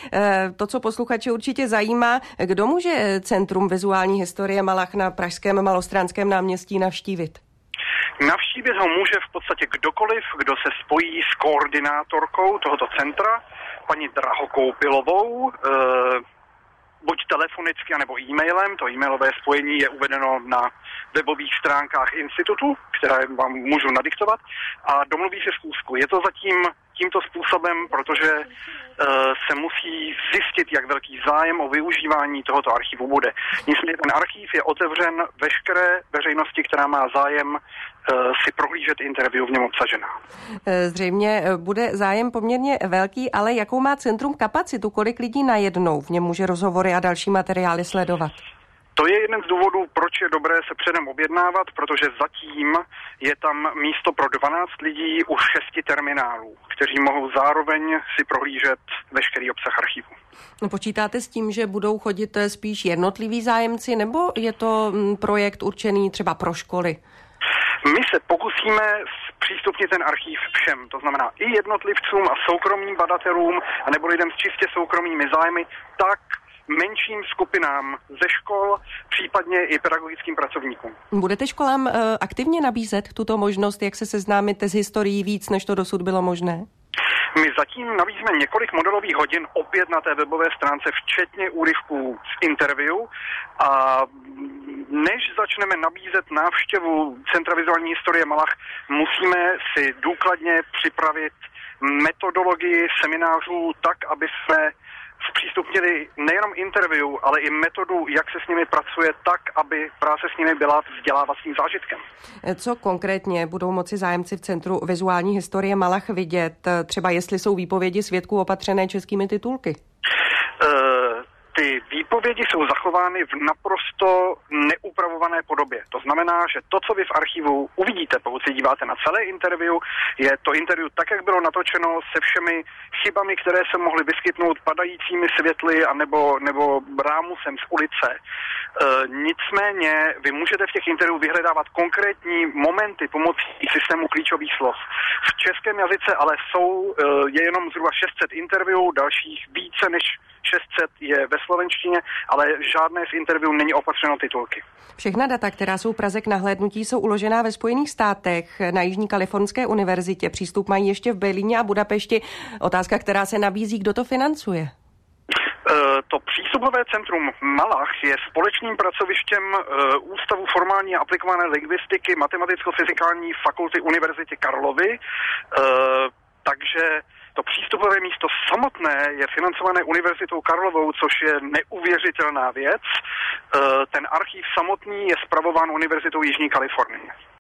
To, co posluchače určitě zajímá, kdo může Centrum vizuální historie Malach na pražském Malostranském náměstí navštívit? Navštívit ho může v podstatě kdokoliv, kdo se spojí s koordinátorkou tohoto centra, paní Drahokoupilovou, buď telefonicky, nebo e-mailem. To e-mailové spojení je uvedeno na webových stránkách institutu, které vám můžu nadiktovat, a domluví si schůzku. Je to zatím tímto způsobem, protože se musí zjistit, jak velký zájem o využívání tohoto archivu bude. Nicméně ten archiv je otevřen veškeré veřejnosti, která má zájem si prohlížet interview v něm obsažená. Zřejmě bude zájem poměrně velký, ale jakou má centrum kapacitu? Kolik lidí najednou v něm může rozhovory a další materiály sledovat? To je jeden z důvodů, proč je dobré se předem objednávat, protože zatím je tam místo pro 12 lidí u 6 terminálů, kteří mohou zároveň si prohlížet veškerý obsah archivu. Počítáte s tím, že budou chodit spíš jednotliví zájemci, nebo je to projekt určený třeba pro školy? My se pokusíme zpřístupnit ten archiv všem, to znamená i jednotlivcům a soukromým badatelům, anebo lidem s čistě soukromými zájmy, tak menším skupinám ze škol, případně i pedagogickým pracovníkům. Budete školám aktivně nabízet tuto možnost, jak se seznámíte s historií víc, než to dosud bylo možné? My zatím nabízíme několik modelových hodin opět na té webové stránce, včetně úryvků z interview, a než začneme nabízet návštěvu Centra vizuální historie Malach, musíme si důkladně připravit metodologii seminářů tak, aby jsme zpřístupnili nejenom interview, ale i metodu, jak se s nimi pracuje, tak, aby práce s nimi byla vzdělávacím zážitkem. Co konkrétně budou moci zájemci v Centru vizuální historie Malach vidět? Třeba jestli jsou výpovědi svědků opatřené českými titulky? Ty výpovědi jsou zachovány v naprosto neupravované podobě. To znamená, že to, co vy v archivu uvidíte, pokud se díváte na celé interview, je to interview tak, jak bylo natočeno, se všemi chybami, které se mohly vyskytnout padajícími světly nebo rámusem z ulice. Nicméně vy můžete v těch interview vyhledávat konkrétní momenty pomocí systému klíčových slov. V českém jazyce ale je jenom zhruba 600 interview, dalších více než 600 je ve slovenštině, ale žádné z interview není opatřeno titulky. Všechna data, která jsou v Praze k nahlédnutí, jsou uložená ve Spojených státech na Jižní kalifornské univerzitě. Přístup mají ještě v Berlíně a Budapešti. Otázka, která se nabízí, kdo to financuje? To přístupové centrum Malach je společným pracovištěm Ústavu formální a aplikované lingvistiky Matematicko-fyzikální fakulty Univerzity Karlovy, takže to přístupové místo samotné je financované Univerzitou Karlovou, což je neuvěřitelná věc. Ten archiv samotný je spravován Univerzitou Jižní Kalifornie.